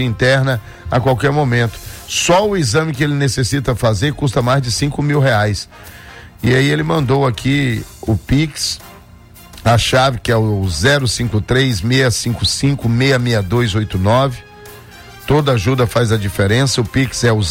interna a qualquer momento. Só o exame que ele necessita fazer custa mais de R$5.000. E aí ele mandou aqui o Pix, a chave que é o 053-655-66289. Toda ajuda faz a diferença. O Pix é o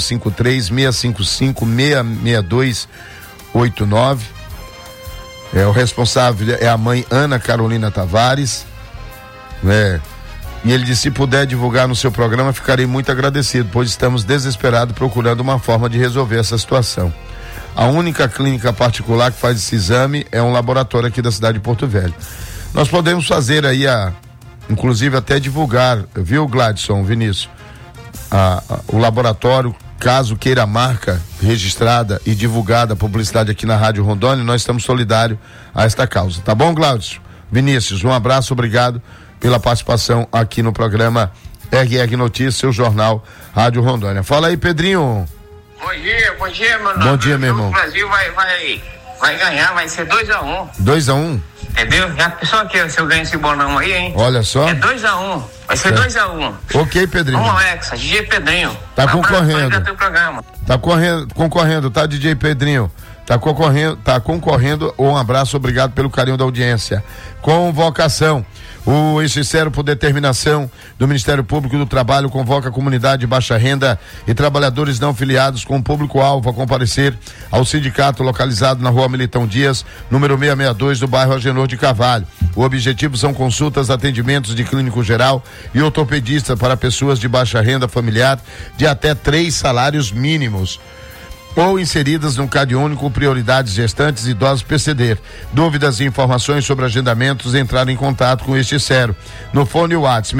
053-655-66289. O responsável é a mãe Ana Carolina Tavares, né? E ele disse: se puder divulgar no seu programa, ficarei muito agradecido, pois estamos desesperados procurando uma forma de resolver essa situação. A única clínica particular que faz esse exame é um laboratório aqui da cidade de Porto Velho. Nós podemos fazer aí inclusive até divulgar, viu, Gladson, Vinícius, o laboratório, caso queira a marca registrada e divulgada a publicidade aqui na Rádio Rondônia, nós estamos solidários a esta causa. Tá bom, Gladson? Vinícius, um abraço, obrigado pela participação aqui no programa RR Notícias, seu jornal Rádio Rondônia. Fala aí, Pedrinho. Bom dia, meu nome. Bom dia, meu irmão. O Brasil vai ganhar, vai ser 2-1. 2-1? Entendeu? Já pensou aqui se eu ganho esse bolão aí, hein? Olha só. É 2-1. Vai ser 2-1. Ok, Pedrinho. Vamos, Alexa, DJ Pedrinho. Tá concorrendo. Tá concorrendo, tá, DJ Pedrinho? Tá concorrendo. Um abraço, obrigado pelo carinho da audiência. Convocação. O Sincero, por determinação do Ministério Público do Trabalho, convoca a comunidade de baixa renda e trabalhadores não filiados com público-alvo a comparecer ao sindicato localizado na Rua Militão Dias, número 662, do bairro Agenor de Carvalho. O objetivo são consultas, atendimentos de clínico geral e ortopedista para pessoas de baixa renda familiar de até 3 salários mínimos, ou inseridas no CAD único, prioridades gestantes e idosos PCD. Dúvidas e informações sobre agendamentos, entrar em contato com este Cero no fone WhatsApp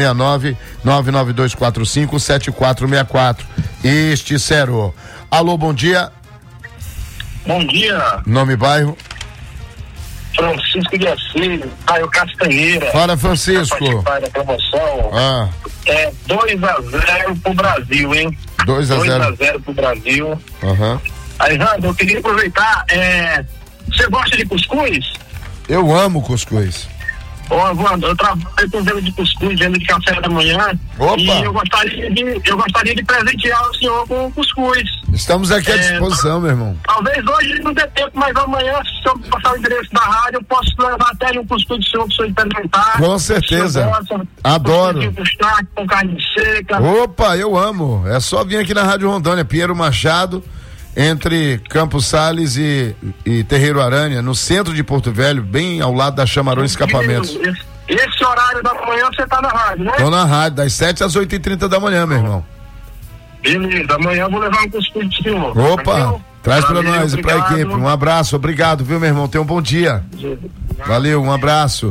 69-99245-7464. Este Cero. Alô, bom dia. Bom dia. Nome e bairro? Francisco de Assis, bairro Castanheira. Fala, Francisco. Da promoção. É 2-0 pro Brasil, hein? 2-0 pro Brasil. Alejandro, eu queria aproveitar, você gosta de cuscuz? Eu amo cuscuz. Ô, Evandro, eu trabalho com venda de cuscuz, venda de café da manhã. Opa. E eu gostaria de presentear o senhor com cuscuz. Estamos aqui à disposição, meu irmão. Talvez hoje não dê tempo, mas amanhã, se eu passar o endereço da rádio, eu posso levar até um cuscuz do senhor para o senhor experimentar. Com certeza. Adoro. Com carne seca. Opa, eu amo. É só vir aqui na Rádio Rondônia, Pinheiro Machado, entre Campos Sales e Terreiro Aranha, no centro de Porto Velho, bem ao lado da Chamarões Escapamentos. Esse horário da manhã você tá na rádio, né? Tô na rádio, das 7 às 8h30 da manhã, meu irmão. Beleza, amanhã eu vou levar um cuscuz de senhor. Opa, traz pra nós e pra equipe. Um abraço, obrigado, viu, meu irmão? Tenha um bom dia. Valeu, um abraço.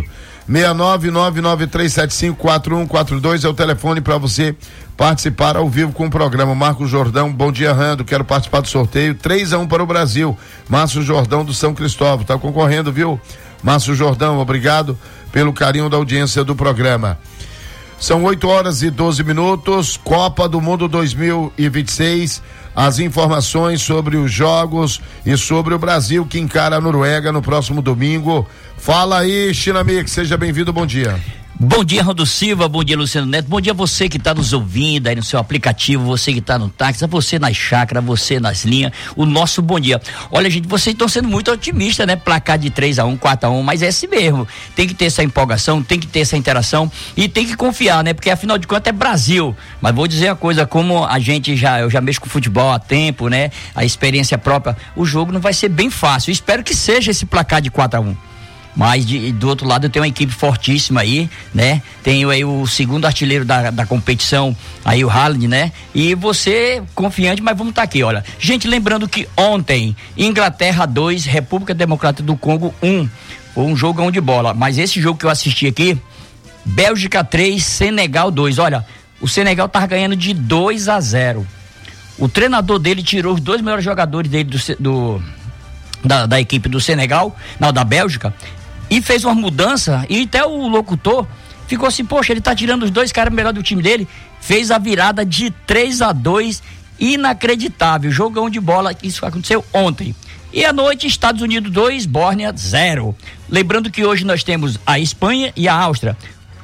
69993754142 é o telefone para você participar ao vivo com o programa. Marcos Jordão, bom dia, Rando, quero participar do sorteio. 3-1 para o Brasil. Márcio Jordão do São Cristóvão, tá concorrendo, viu? Márcio Jordão, obrigado pelo carinho da audiência do programa. São 8h12, Copa do Mundo 2026. As informações sobre os jogos e sobre o Brasil que encara a Noruega no próximo domingo. Fala aí, Chinamix, seja bem-vindo, bom dia. Bom dia, Rondo Silva, bom dia, Luciano Neto, bom dia você que está nos ouvindo aí no seu aplicativo, você que está no táxi, você nas chácaras, você nas linhas, o nosso bom dia. Olha, gente, vocês estão sendo muito otimistas, né? Placar de 3-1, 4-1, mas é assim mesmo, tem que ter essa empolgação, tem que ter essa interação e tem que confiar, né? Porque afinal de contas é Brasil, mas vou dizer uma coisa, como eu já mexo com futebol há tempo, né? A experiência própria, o jogo não vai ser bem fácil, espero que seja esse placar de 4-1. Mas do outro lado eu tenho uma equipe fortíssima aí, né? Tenho aí o segundo artilheiro da competição, aí o Haaland, né? E você confiante, mas vamos estar aqui, olha. Gente, lembrando que ontem, Inglaterra 2, República Democrática do Congo 1. Foi um jogão de bola, mas esse jogo que eu assisti aqui, Bélgica 3, Senegal 2. Olha, o Senegal tava ganhando de 2-0. O treinador dele tirou os 2 melhores jogadores dele da equipe do Senegal, não, da Bélgica, e fez uma mudança, e até o locutor ficou assim, poxa, ele tá tirando os 2 caras melhores do time dele, fez a virada de 3-2, inacreditável, jogão de bola, isso aconteceu ontem. E à noite, Estados Unidos 2, Bósnia 0. Lembrando que hoje nós temos a Espanha e a Áustria.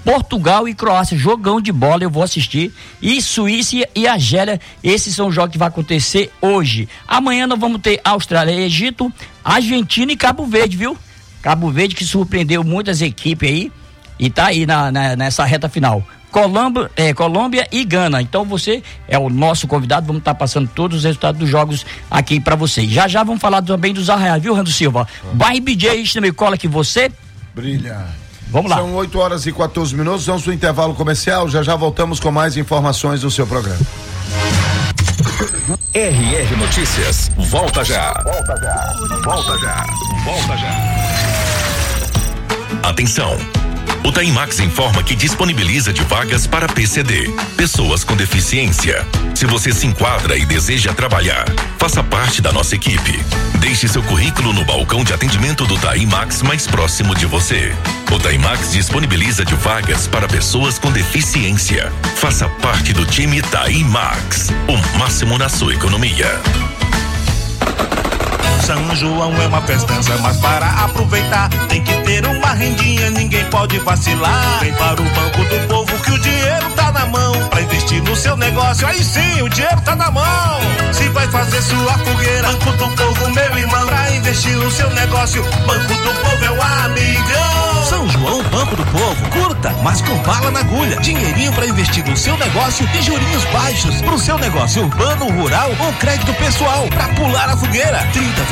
Portugal e Croácia, jogão de bola, eu vou assistir. E Suíça e Argélia, esses são os jogos que vai acontecer hoje. Amanhã nós vamos ter Austrália e Egito, Argentina e Cabo Verde, viu? Cabo Verde que surpreendeu muitas equipes aí e tá aí nessa reta final. Colômbia e Gana. Então você é o nosso convidado, vamos estar passando todos os resultados dos jogos aqui para vocês. Já vamos falar também dos arraiais, viu, Rando Silva? Vai BJ, também cola que você brilha. Vamos lá. São 8h14, vamos pro intervalo comercial, já voltamos com mais informações do seu programa. RR Notícias, volta já. Atenção! O Taimax informa que disponibiliza de vagas para PCD, pessoas com deficiência. Se você se enquadra e deseja trabalhar, faça parte da nossa equipe. Deixe seu currículo no balcão de atendimento do Taimax mais próximo de você. O Taimax disponibiliza de vagas para pessoas com deficiência. Faça parte do time Taimax, o máximo na sua economia. São João é uma festança, mas para aproveitar tem que ter uma rendinha, ninguém pode vacilar. Vem para o Banco do Povo que o dinheiro tá na mão, pra investir no seu negócio, aí sim o dinheiro tá na mão. Se vai fazer sua fogueira, Banco do Povo, meu irmão, pra investir no seu negócio, Banco do Povo é o amigão. São João, Banco do Povo, curta, mas com bala na agulha, dinheirinho pra investir no seu negócio e jurinhos baixos pro seu negócio urbano, rural ou crédito pessoal, pra pular a fogueira.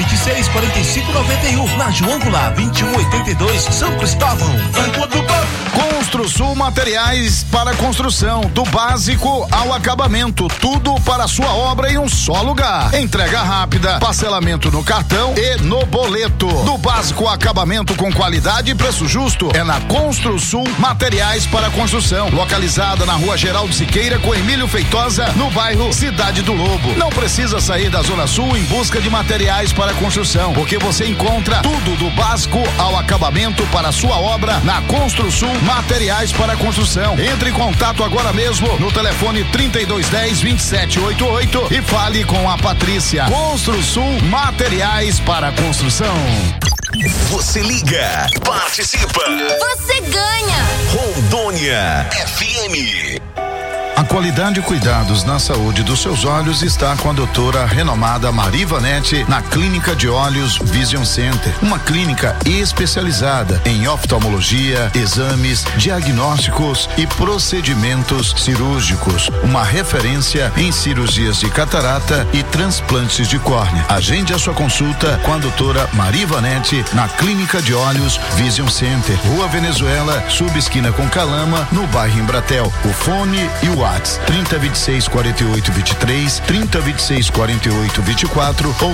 3026-4591, na João Goulart, 2182, São Cristóvão. Banco do Povo. Construsul Materiais para construção, do básico ao acabamento, tudo para a sua obra em um só lugar. Entrega rápida, parcelamento no cartão e no boleto. Do básico ao acabamento com qualidade e preço justo é na Construsul Materiais para construção, localizada na Rua Geraldo Siqueira com Emílio Feitosa, no bairro Cidade do Lobo. Não precisa sair da Zona Sul em busca de materiais para construção, porque você encontra tudo do básico ao acabamento para a sua obra na Construsul Materiais para construção. Entre em contato agora mesmo no telefone 3210-2788 e fale com a Patrícia. Construsul Materiais para construção. Você liga, participa. Você ganha. Rondônia FM. A qualidade e cuidados na saúde dos seus olhos está com a doutora renomada Marivanete na Clínica de Olhos Vision Center. Uma clínica especializada em oftalmologia, exames, diagnósticos e procedimentos cirúrgicos. Uma referência em cirurgias de catarata e transplantes de córnea. Agende a sua consulta com a doutora Marivanete na Clínica de Olhos Vision Center. Rua Venezuela, subesquina com Calama, no bairro Embratel. O fone e o 3026-4823, 3026-4824 ou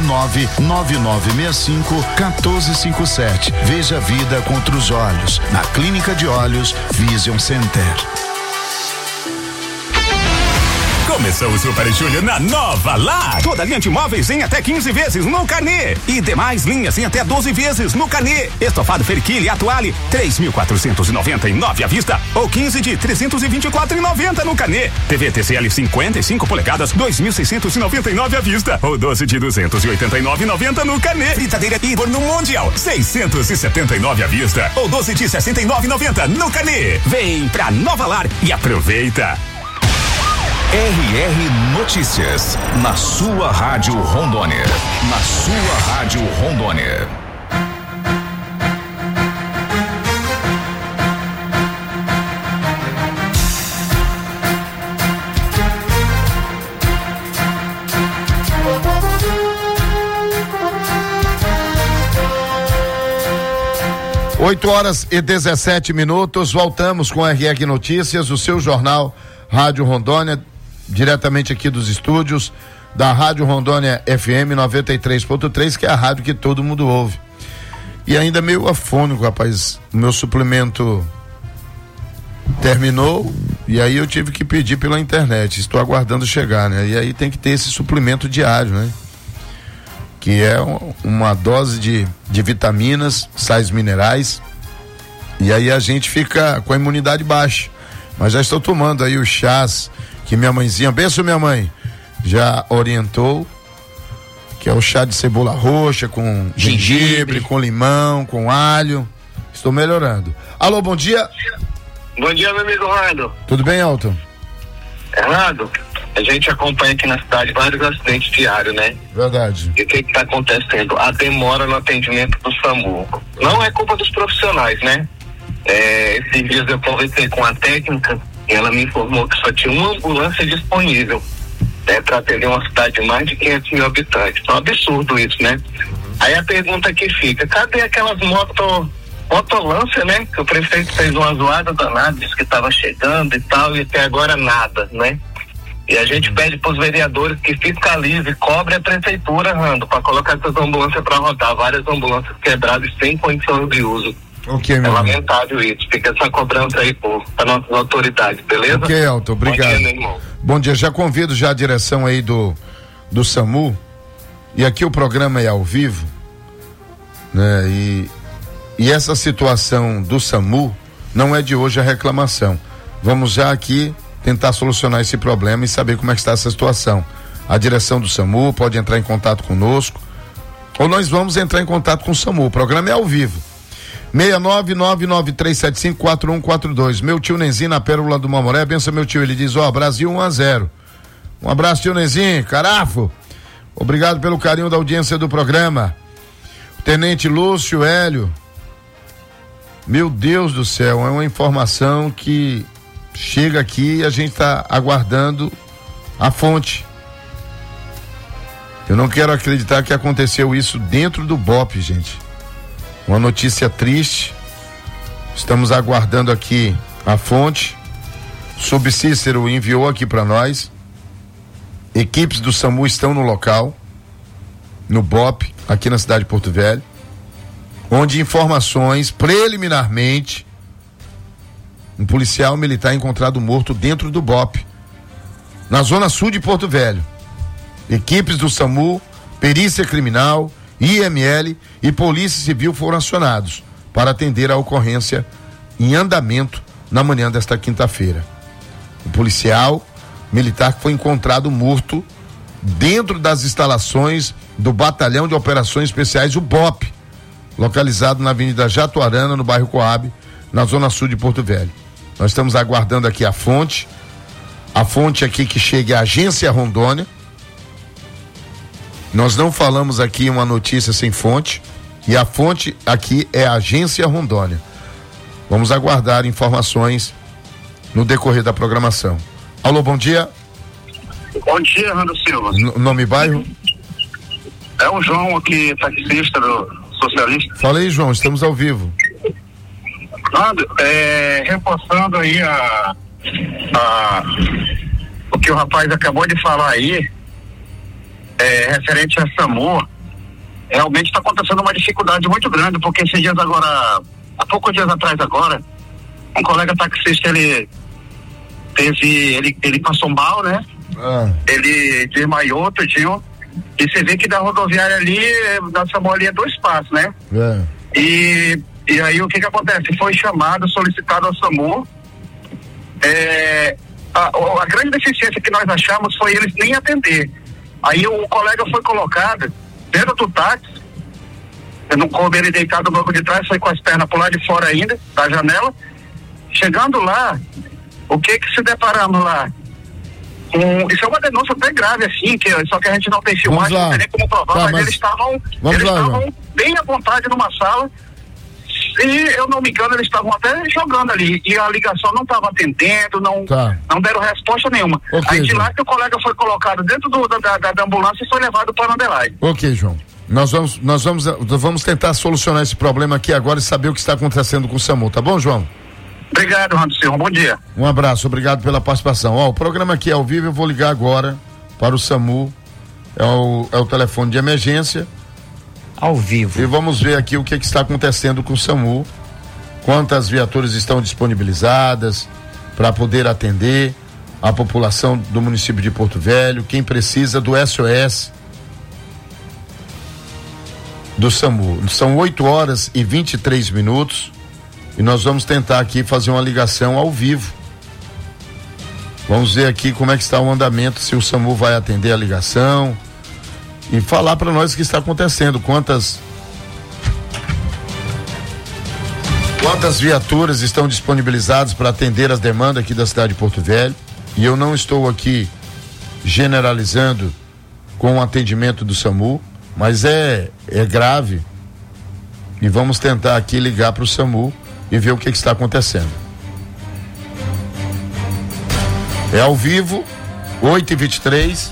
99965-1457. Veja a vida contra os olhos na Clínica de Olhos Vision Center. Começou o Super Júnior na Nova Lar. Toda linha de móveis em até 15 vezes no carnê. E demais linhas em até 12 vezes no carnê. Estofado Ferquilha e Atuale, 3.499 à vista ou 15 de 324,90 no carnê. TV TCL 55 polegadas, 2.699 à vista ou 12 de 289,90 no carnê. Fritadeira Ibor no Mundial, 679 à vista ou 12 de 69,90 no carnê. Vem pra Nova Lar e aproveita. RR Notícias, na sua Rádio Rondônia. Na sua Rádio Rondônia. Oito horas e 17 minutos, voltamos com RR Notícias, o seu jornal Rádio Rondônia, diretamente aqui dos estúdios da Rádio Rondônia FM 93.3, que é a rádio que todo mundo ouve. E ainda meio afônico, rapaz, o meu suplemento terminou e aí eu tive que pedir pela internet, estou aguardando chegar, né? E aí tem que ter esse suplemento diário, né? Que é uma dose de vitaminas, sais minerais, e aí a gente fica com a imunidade baixa. Mas já estou tomando aí os chás que minha mãezinha, benção minha mãe, já orientou, que é o chá de cebola roxa com gengibre, com limão, com alho. Estou melhorando. Alô, bom dia. Bom dia, meu amigo Rando. Tudo bem, Elton? Rando, a gente acompanha aqui na cidade vários acidentes diários, né? Verdade. E o que está acontecendo? A demora no atendimento do SAMU. Não é culpa dos profissionais, né? Esses dias eu conversei com a técnica e ela me informou que só tinha uma ambulância disponível, né, para atender uma cidade de mais de 500 mil habitantes. É um absurdo isso, né? Aí a pergunta que fica, cadê aquelas motolância, né? Que o prefeito fez uma zoada danada, disse que estava chegando e tal, e até agora nada, né? E a gente pede para os vereadores que fiscalize, cobre a prefeitura, Rando, para colocar essas ambulâncias para rodar, várias ambulâncias quebradas sem condição de uso. Ok, meu irmão. Lamentável isso, fica essa cobrança aí para nossas autoridades, beleza? Ok, Elton, obrigado. Bom dia, meu irmão. Bom dia, já convido já a direção aí do SAMU, e aqui o programa é ao vivo, né? E essa situação do SAMU não é de hoje a reclamação. Vamos já aqui tentar solucionar esse problema e saber como é que está essa situação. A direção do SAMU pode entrar em contato conosco, ou nós vamos entrar em contato com o SAMU. O programa é ao vivo. 69993754142. Meu tio Nenzinho na Pérola do Mamoré, benção meu tio, ele diz, Brasil 1-0. Um abraço, tio Nenzinho, carafo. Obrigado pelo carinho da audiência do programa. Tenente Lúcio Hélio. Meu Deus do céu, é uma informação que chega aqui e a gente está aguardando a fonte. Eu não quero acreditar que aconteceu isso dentro do BOP, gente. Uma notícia triste. Estamos aguardando aqui a fonte. Subcícero enviou aqui para nós. Equipes do SAMU estão no local, no BOP, aqui na cidade de Porto Velho, onde informações preliminarmente, um policial militar encontrado morto dentro do BOP, na zona sul de Porto Velho. Equipes do SAMU, perícia criminal, IML e Polícia Civil foram acionados para atender a ocorrência em andamento na manhã desta quinta-feira. O policial militar foi encontrado morto dentro das instalações do Batalhão de Operações Especiais, o BOP, localizado na Avenida Jatuarana, no bairro Coab, na zona sul de Porto Velho. Nós estamos aguardando aqui a fonte aqui que chegue à Agência Rondônia. Nós não falamos aqui uma notícia sem fonte, e a fonte aqui é a Agência Rondônia. Vamos aguardar informações no decorrer da programação. Alô, bom dia. Bom dia, Rando Silva. Nome e bairro? É o João aqui, taxista do Socialista. Fala aí, João, estamos ao vivo. Rando, reforçando aí o que o rapaz acabou de falar aí, referente a SAMU, realmente está acontecendo uma dificuldade muito grande, porque esses dias agora, há poucos dias atrás agora, um colega taxista, ele passou mal, né? Ele desmaiou, tudinho, e você vê que da rodoviária ali, da SAMU ali é 2 passos, né? E aí o que acontece? Foi chamado, solicitado ao SAMU, a grande deficiência que nós achamos foi eles nem atender. Aí o colega foi colocado dentro do táxi, não coube ele deitado no banco de trás, foi com as pernas pro lado de fora ainda, da janela. Chegando lá, o que se deparamos lá? Isso é uma denúncia até grave, assim, só que a gente não tem filmagem, não tem nem como provar, mas eles estavam bem à vontade numa sala, e eu não me engano, eles estavam até jogando ali, e a ligação não estava atendendo, não deram resposta nenhuma. Aí de lá que o colega foi colocado dentro da ambulância e foi levado para a Adelaide. Ok, João. Nós vamos tentar solucionar esse problema aqui agora e saber o que está acontecendo com o SAMU, tá bom, João? Obrigado, Rando Silva, bom dia. Um abraço, obrigado pela participação. O programa aqui é ao vivo, eu vou ligar agora para o SAMU, é o telefone de emergência. Ao vivo. E vamos ver aqui o que está acontecendo com o SAMU, quantas viaturas estão disponibilizadas para poder atender a população do município de Porto Velho, quem precisa do SOS do SAMU. São 8h23 e nós vamos tentar aqui fazer uma ligação ao vivo. Vamos ver aqui como é que está o andamento, se o SAMU vai atender a ligação e falar para nós o que está acontecendo, quantas Quantas viaturas estão disponibilizadas para atender as demandas aqui da cidade de Porto Velho? E eu não estou aqui generalizando com o atendimento do SAMU, mas é grave. E vamos tentar aqui ligar para o SAMU e ver o que está acontecendo. É ao vivo, 8h23.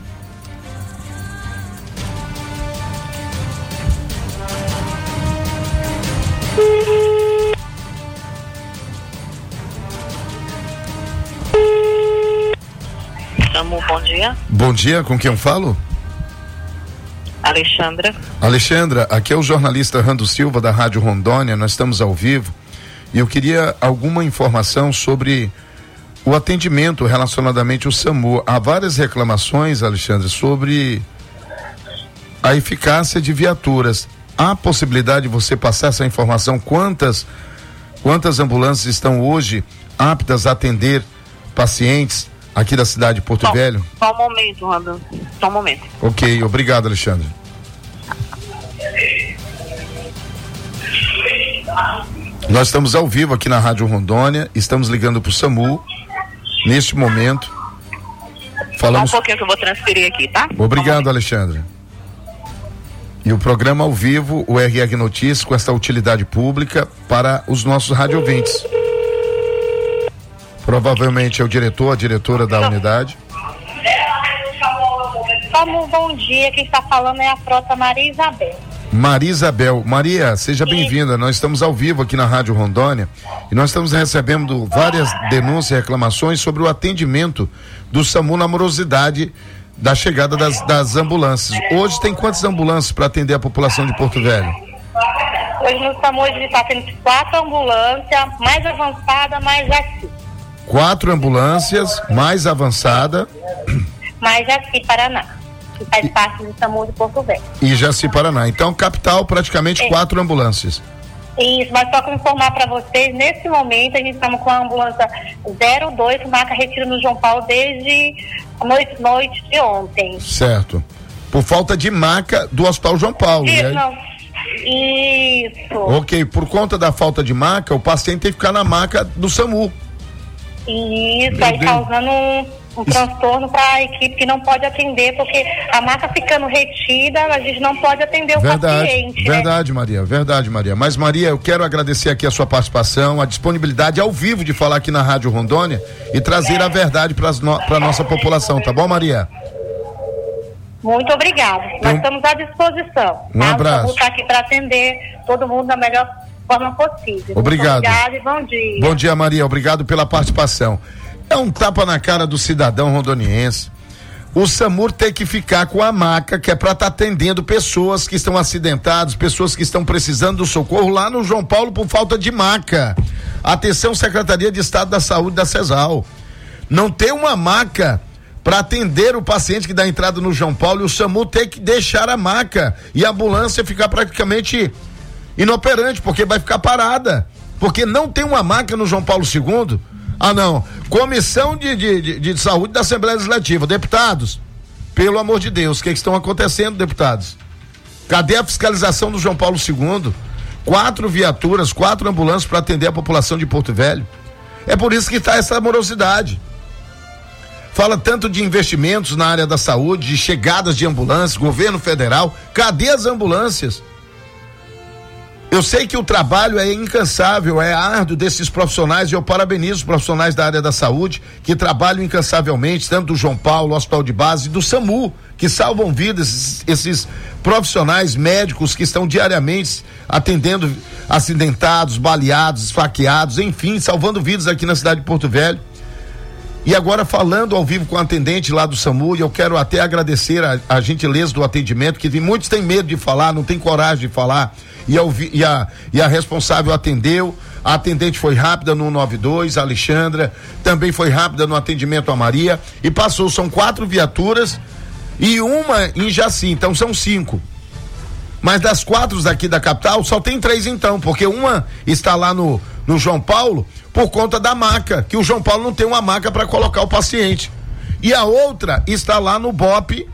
SAMU, bom dia. Bom dia, com quem eu falo? Alexandra, aqui é o jornalista Rando Silva da Rádio Rondônia, nós estamos ao vivo e eu queria alguma informação sobre o atendimento relacionadamente ao SAMU. Há várias reclamações, Alexandre, sobre a eficácia de viaturas. Há possibilidade de você passar essa informação? Quantas ambulâncias estão hoje aptas a atender pacientes aqui da cidade de Porto Velho? Só um momento, Rando. Só um momento. Ok, obrigado, Alexandre. Nós estamos ao vivo aqui na Rádio Rondônia, estamos ligando para o SAMU neste momento. Falamos... Só um pouquinho que eu vou transferir aqui, tá? Obrigado, Alexandre. E o programa ao vivo, o RR Notícias, com essa utilidade pública para os nossos radiovintes. Provavelmente é o diretor, a diretora da unidade. SAMU, bom dia, quem está falando é a frota Maria Isabel. Maria Isabel, Maria, seja bem-vinda. Nós estamos ao vivo aqui na Rádio Rondônia e nós estamos recebendo várias denúncias e reclamações sobre o atendimento do SAMU na morosidade da chegada das ambulâncias. Hoje tem quantas ambulâncias para atender a população de Porto Velho? Hoje no SAMU ele está tendo 4 ambulâncias, mais avançada, mais aqui. 4 ambulâncias, mais avançada. Mais aqui, Paraná. Que faz parte do SAMU de Porto Velho. E Jaci, Paraná. Então, capital, praticamente 4 ambulâncias. Isso, mas só para informar para vocês, nesse momento a gente estamos com a ambulância 02, marca retiro no João Paulo desde a noite de ontem. Certo. Por falta de maca do Hospital João Paulo. Isso, não. Isso. Ok, por conta da falta de maca, o paciente tem que ficar na maca do SAMU. Isso, aí causando um transtorno para a equipe que não pode atender, porque a maca ficando retida, a gente não pode atender o paciente. Verdade, Maria, verdade, Maria. Mas, Maria, eu quero agradecer aqui a sua participação, a disponibilidade ao vivo de falar aqui na Rádio Rondônia e trazer a verdade para a nossa população, tá bom, Maria? Muito obrigada. Nós estamos à disposição. Um abraço. Vamos estar aqui para atender todo mundo da melhor forma possível. Obrigado. Obrigada e bom dia. Bom dia, Maria. Obrigado pela participação. É um tapa na cara do cidadão rondoniense. O SAMU tem que ficar com a maca que é para estar atendendo pessoas que estão acidentadas, pessoas que estão precisando do socorro lá no João Paulo por falta de maca. Atenção, Secretaria de Estado da Saúde da CESAL. Não tem uma maca para atender o paciente que dá entrada no João Paulo e o SAMU tem que deixar a maca e a ambulância ficar praticamente inoperante, porque vai ficar parada, porque não tem uma maca no João Paulo II. Ah, não. Comissão de Saúde da Assembleia Legislativa. Deputados, pelo amor de Deus, o que estão acontecendo, deputados? Cadê a fiscalização do João Paulo II? 4 viaturas, 4 ambulâncias para atender a população de Porto Velho. É por isso que está essa morosidade. Fala tanto de investimentos na área da saúde, de chegadas de ambulâncias, governo federal. Cadê as ambulâncias? Eu sei que o trabalho é incansável, é árduo desses profissionais e eu parabenizo os profissionais da área da saúde que trabalham incansavelmente, tanto do João Paulo, Hospital de Base, do SAMU, que salvam vidas, esses profissionais médicos que estão diariamente atendendo acidentados, baleados, esfaqueados, enfim, salvando vidas aqui na cidade de Porto Velho. E agora falando ao vivo com o atendente lá do SAMU, e eu quero até agradecer a gentileza do atendimento, que muitos têm medo de falar, não tem coragem de falar, e a responsável atendeu, a atendente foi rápida no 192, a Alexandra, também foi rápida no atendimento a Maria, e passou, são 4 viaturas e uma em Jaci, então são 5. Mas das 4 daqui da capital, só tem 3 então, porque uma está lá no João Paulo, por conta da maca, que o João Paulo não tem uma maca para colocar o paciente. E a outra está lá no BOP,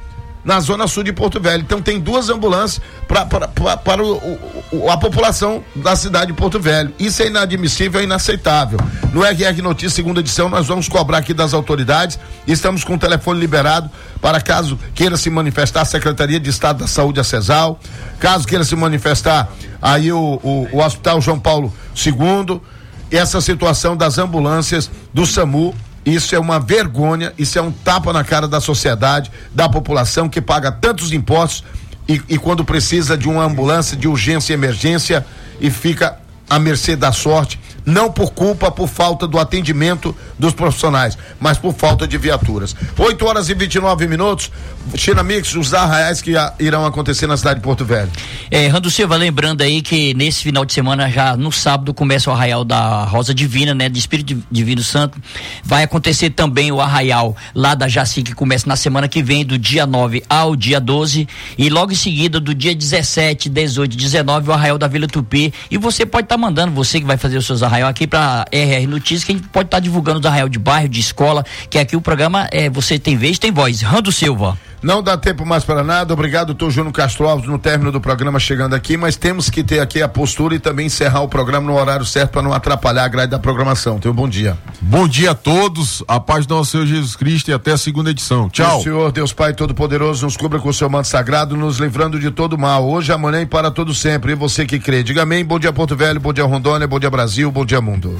na zona sul de Porto Velho. Então tem 2 ambulâncias para a população da cidade de Porto Velho. Isso é inadmissível, é inaceitável. No RR Notícias, segunda edição, nós vamos cobrar aqui das autoridades. Estamos com o telefone liberado para caso queira se manifestar a Secretaria de Estado da Saúde, a CESAL, caso queira se manifestar aí o Hospital João Paulo II, essa situação das ambulâncias do SAMU. Isso é uma vergonha, isso é um tapa na cara da sociedade, da população que paga tantos impostos e quando precisa de uma ambulância de urgência e emergência e fica à mercê da sorte, não por culpa, por falta do atendimento dos profissionais, mas por falta de viaturas. 8h29. China Mix, os arraiais que irão acontecer na cidade de Porto Velho. Rando Silva, lembrando aí que nesse final de semana, já no sábado, começa o arraial da Rosa Divina, né? De Espírito Divino Santo. Vai acontecer também o arraial lá da Jaci, que começa na semana que vem, do dia 9 ao dia 12, e logo em seguida, do dia 17, 18, 19, o arraial da Vila Tupi. E você pode estar mandando, você que vai fazer os seus arraial aqui para RR Notícias, que a gente pode estar divulgando os arraial de bairro, de escola, que aqui o programa você tem vez, tem voz. Rando Silva. Não dá tempo mais para nada, obrigado, Dr. Júnior Castro Alves, no término do programa chegando aqui, mas temos que ter aqui a postura e também encerrar o programa no horário certo para não atrapalhar a grade da programação. Tenha um bom dia. Bom dia a todos, a paz do nosso Senhor Jesus Cristo e até a segunda edição. Tchau. O Senhor, Deus Pai Todo-Poderoso, nos cubra com o seu manto sagrado, nos livrando de todo mal, hoje, amanhã e para todo sempre. E você que crê, diga amém. Bom dia Porto Velho, bom dia Rondônia, bom dia Brasil, bom dia mundo.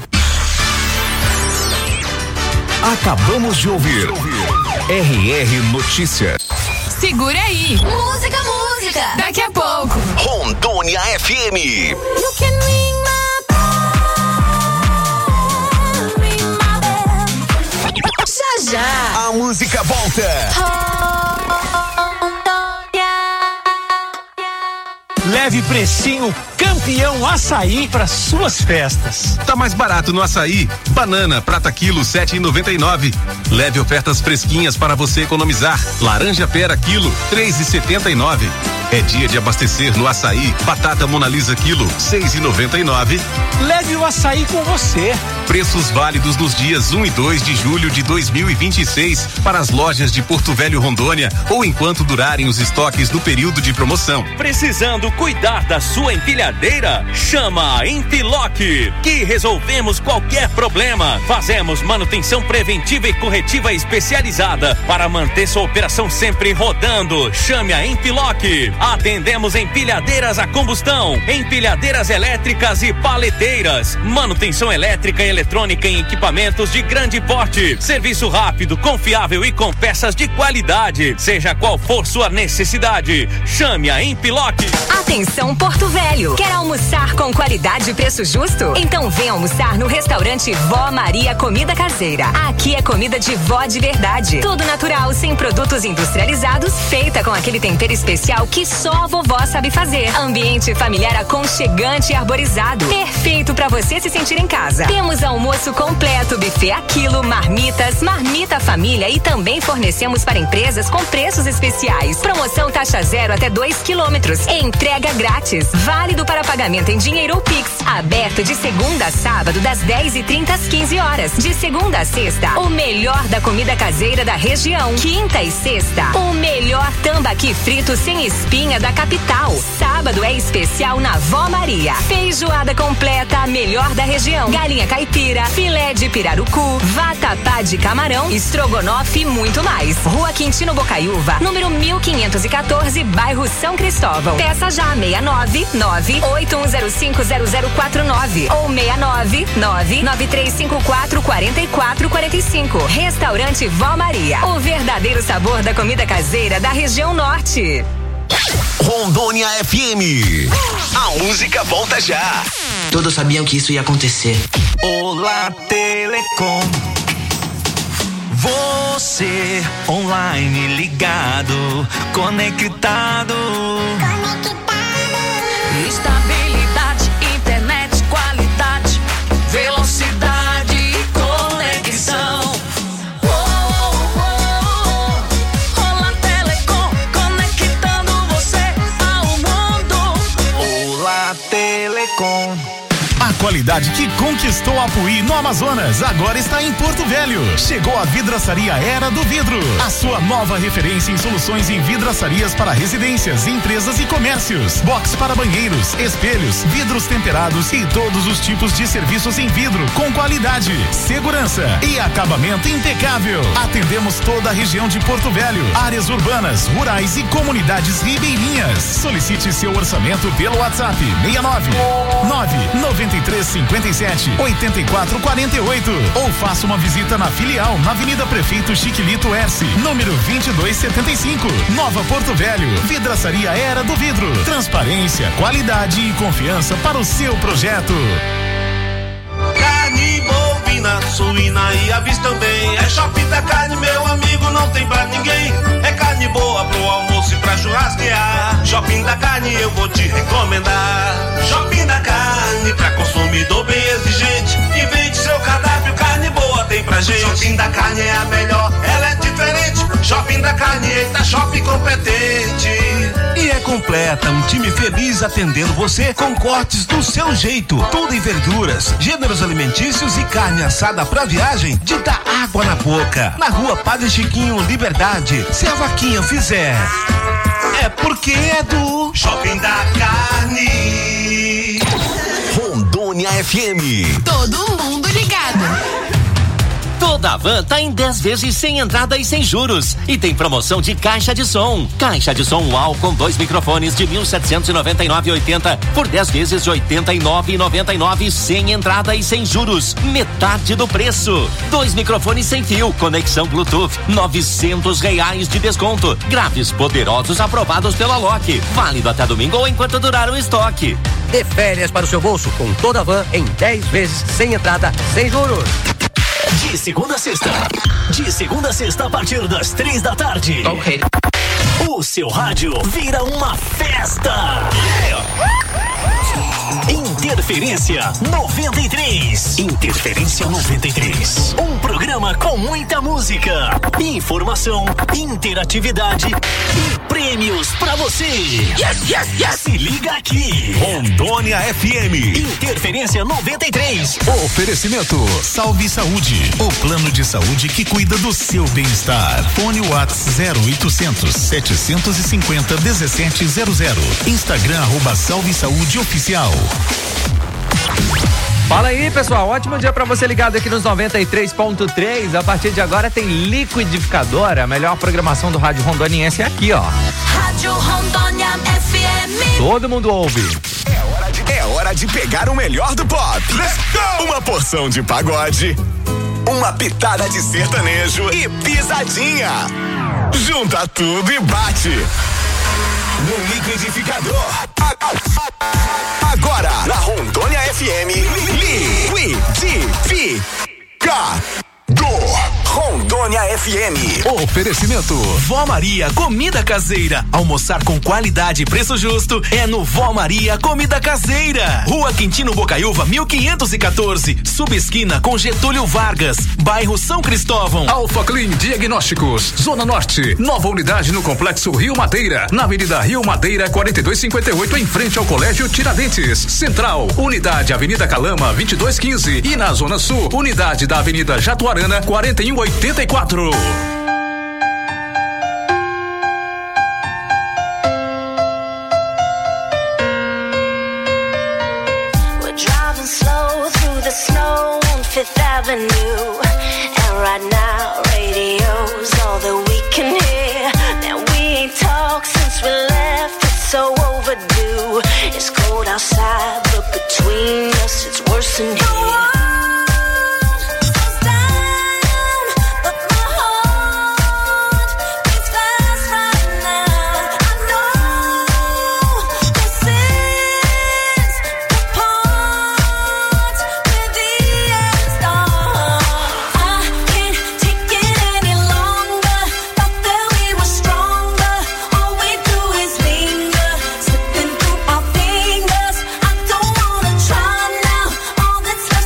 Acabamos de ouvir RR Notícias. Segura aí. Música. Daqui a pouco. Rondônia FM. Já. A música volta. Leve precinho Campeão Açaí para suas festas. Tá mais barato no açaí. Banana, prata quilo, 7,99. Leve ofertas fresquinhas para você economizar. Laranja pera quilo, 3,79. É dia de abastecer no açaí. Batata Mona Lisa quilo, 6,99. Leve o açaí com você. Preços válidos nos dias 1 e 2 de julho de 2026 para as lojas de Porto Velho, Rondônia, ou enquanto durarem os estoques do período de promoção. Precisando cuidar da sua empilhadeira? Chama a Empiloc, que resolvemos qualquer problema. Fazemos manutenção preventiva e corretiva especializada para manter sua operação sempre rodando. Chame a Empiloc. Atendemos empilhadeiras a combustão, empilhadeiras elétricas e paleteiras, manutenção elétrica e eletrônica em equipamentos de grande porte, serviço rápido, confiável e com peças de qualidade, seja qual for sua necessidade. Chame a Empiloc. Atenção Porto Velho, quer almoçar com qualidade e preço justo? Então vem almoçar no restaurante Vó Maria Comida Caseira. Aqui é comida de vó de verdade, tudo natural, sem produtos industrializados, feita com aquele tempero especial que só a vovó sabe fazer. Ambiente familiar aconchegante e arborizado, perfeito para você se sentir em casa. Temos almoço completo, buffet a quilo, marmitas, marmita família e também fornecemos para empresas com preços especiais. Promoção taxa zero até 2 quilômetros. Entrega grátis. Válido para pagamento em dinheiro ou Pix. Aberto de segunda a sábado, das 10h30 às 15 horas. De segunda a sexta, o melhor da comida caseira da região. Quinta e sexta, o melhor tambaqui frito sem espinha da capital. Sábado é especial na Vó Maria. Feijoada completa, a melhor da região. Galinha caipira, filé de pirarucu, vatapá de camarão, estrogonofe e muito mais. Rua Quintino Bocaiúva, número 1514, bairro São Cristóvão. Peça já 699-8105-0049 ou 699-9354-4445. Restaurante Vó Maria, o verdadeiro sabor da comida caseira da região norte. Rondônia FM. A música volta já. Todos sabiam que isso ia acontecer. Olá, Telecom. Você online ligado, conectado. Estabilidade, internet, qualidade, velocidade e conexão. Olá Telecom, conectando você ao mundo. Olá Telecom. A qualidade que conquistou Apuí no Amazonas, agora está em Porto Velho. Chegou a Vidraçaria Era do Vidro, a sua nova referência em soluções em vidraçarias para residências, empresas e comércios. Box para banheiros, espelhos, vidros temperados e todos os tipos de serviços em vidro com qualidade, segurança e acabamento impecável. Atendemos toda a região de Porto Velho, áreas urbanas, rurais e comunidades ribeirinhas. Solicite seu orçamento pelo WhatsApp 69 993 57 84 48 ou faça uma visita na filial na Avenida Prefeito Chiquilito Erce, número 2275, Nova Porto Velho. Vidraçaria Era do Vidro, transparência, qualidade e confiança para o seu projeto. Carne bovina, suína e aves também. É Shopping da Carne, meu amigo, não tem pra ninguém. É carne boa pro almoço e pra churrasquear. Shopping da Carne eu vou te recomendar. Shopping da Carne, pra consumidor bem exigente. Invente seu cardápio, carne boa tem pra gente. Shopping da Carne é a melhor, ela é diferente. Shopping da Carne, eita, shopping competente. E é completa, um time feliz atendendo você com cortes do seu jeito. Tudo em verduras, gêneros alimentícios e carne assada pra viagem de dar água na boca. Na rua Padre Chiquinho, Liberdade. Se a vaquinha fizer, é porque é do Shopping da Carne. Rondônia FM. Todo mundo ligado. Toda a van tá em 10 vezes sem entrada e sem juros. E tem promoção de caixa de som. Caixa de som UAU com 2 microfones de 1.799,80 por 10 vezes de 89,99 sem entrada e sem juros. Metade do preço. 2 microfones sem fio, conexão Bluetooth, R$900 de desconto. Graves poderosos aprovados pela Loki. Válido até domingo ou enquanto durar o estoque. Dê férias para o seu bolso com toda a van em 10 vezes sem entrada, sem juros. De segunda a sexta. De segunda a sexta a partir das 3 da tarde. Ok. O seu rádio vira uma festa. Interferência 93. Interferência 93. Um programa com muita música, informação, interatividade e prêmios pra você. Yes, yes, yes. Se liga aqui. Rondônia FM. Interferência 93. Oferecimento Salve Saúde, o plano de saúde que cuida do seu bem-estar. Fone WhatsApp 0800 750 1700. Instagram @Salve Saúde Oficial. Fala aí, pessoal, ótimo dia pra você ligado aqui nos 93.3. A partir de agora tem Liquidificador, a melhor programação do rádio rondoniense é aqui, ó. Rádio Rondônia FM. Todo mundo ouve. É hora de pegar o melhor do pop. Let's go! Uma porção de pagode, uma pitada de sertanejo e pisadinha. Junta tudo e bate no liquidificador. Agora, na Rondônia FM, Liquidificador. Rondônia FM. Oferecimento Vó Maria Comida Caseira. Almoçar com qualidade e preço justo é no Vó Maria Comida Caseira. Rua Quintino Bocaiúva 1514, subesquina com Getúlio Vargas, bairro São Cristóvão. Alfa Clean Diagnósticos, Zona Norte, nova unidade no Complexo Rio Madeira, na Avenida Rio Madeira 4258, em frente ao Colégio Tiradentes. Central, unidade Avenida Calama 2215 e na Zona Sul, unidade da Avenida Jatuarana 4184. We're driving slow through the snow on Fifth Avenue, and right now radio's all that we can hear. Now we ain't talked since we left, it's so overdue. It's cold outside, but between us it's worse than here. Slipping through my fingers, I don't wanna try now. All that's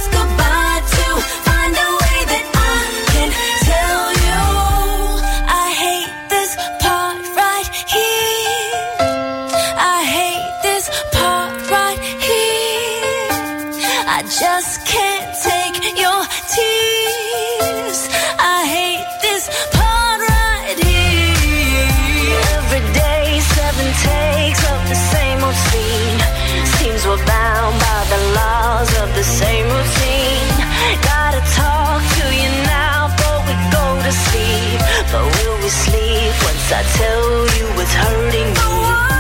I tell you it's hurting me.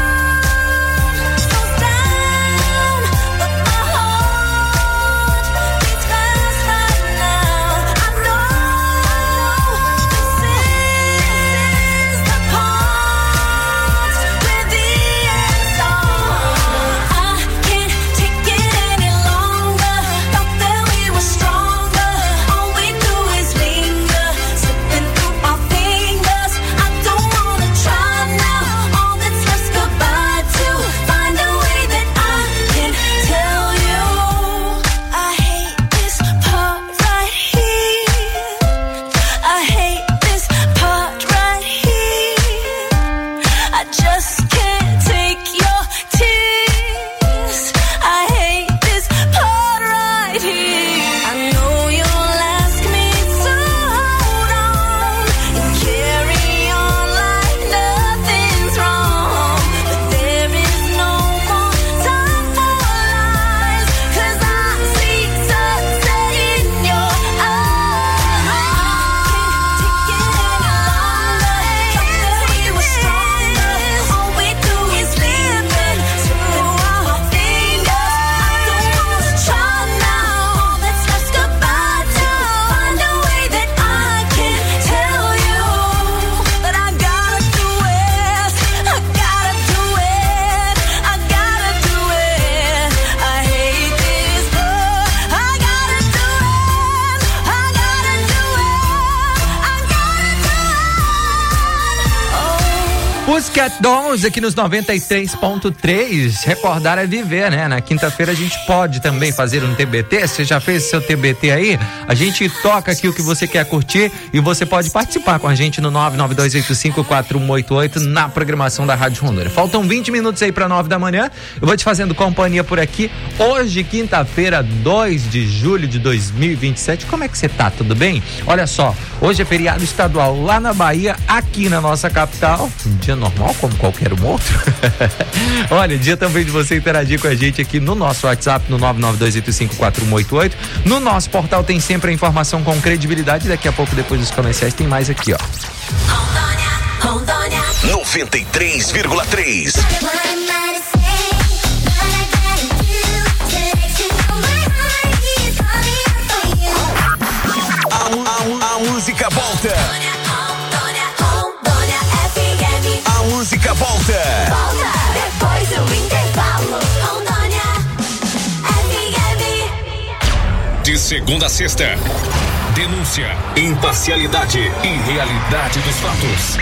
Pussycat Dolls aqui nos 93.3. Recordar é viver, né? Na quinta-feira a gente pode também fazer um TBT. Você já fez seu TBT aí? A gente toca aqui o que você quer curtir e você pode participar com a gente no 992854188 na programação da Rádio Rondônia. Faltam 20 minutos aí para 9 da manhã. Eu vou te fazendo companhia por aqui. Hoje, quinta-feira, 2 de julho de 2027. Como é que você tá? Tudo bem? Olha só, hoje é feriado estadual lá na Bahia, aqui na nossa capital. Um dia normal, como qualquer um outro. Olha, dia também de você interagir com a gente aqui no nosso WhatsApp, no 992854188. No nosso portal tem sempre a informação com credibilidade. Daqui a pouco, depois dos comerciais, tem mais aqui, ó. Rondônia 93,3. A música volta. A música volta. Depois do intervalo. Rondônia FM. De segunda a sexta. Denúncia, imparcialidade e realidade dos fatos.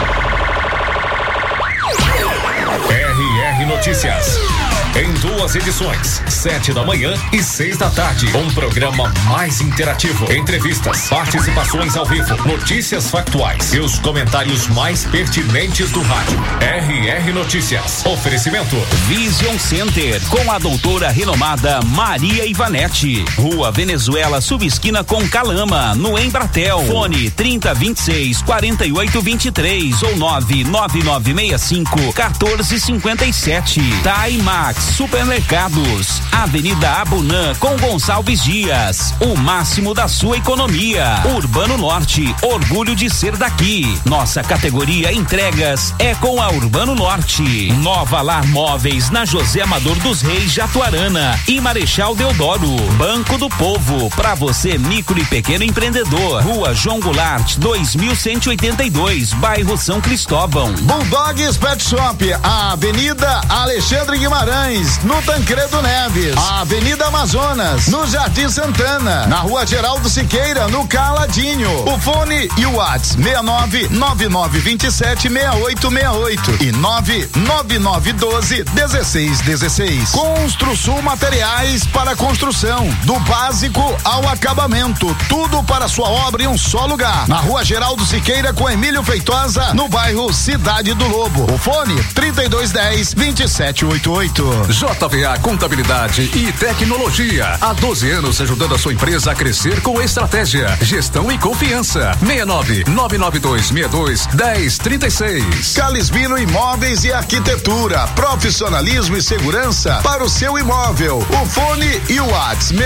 RR Notícias. Em 2 edições, 7 da manhã e 6 da tarde. Um programa mais interativo. Entrevistas, participações ao vivo, notícias factuais e os comentários mais pertinentes do rádio. RR Notícias. Oferecimento Vision Center, com a doutora renomada Maria Ivanete. Rua Venezuela, subesquina com Calama, no Embratel. Fone 3026-4823 ou 99965-1457. Taimax Supermercados, Avenida Abunã com Gonçalves Dias. O máximo da sua economia. Urbano Norte, orgulho de ser daqui. Nossa categoria entregas é com a Urbano Norte. Nova Lar Móveis na José Amador dos Reis, Jatuarana e Marechal Deodoro. Banco do Povo, para você micro e pequeno empreendedor. Rua João Goulart, 2182, bairro São Cristóvão. Bulldogs Pet Shop, a Avenida Alexandre Guimarães, no Tancredo Neves, a Avenida Amazonas, no Jardim Santana, na Rua Geraldo Siqueira, no Caladinho. O fone e o WhatsApp 6999276868 e 999121616. Construsul Materiais para construção, do básico ao acabamento, tudo para sua obra em um só lugar. Na Rua Geraldo Siqueira com Emílio Feitosa, no bairro Cidade do Lobo. O fone 3210-2788. JVA Contabilidade e Tecnologia. Há 12 anos ajudando a sua empresa a crescer com estratégia, gestão e confiança. 69-99262-1036. Calisbino Imóveis e Arquitetura. Profissionalismo e segurança para o seu imóvel. O fone e o WhatsApp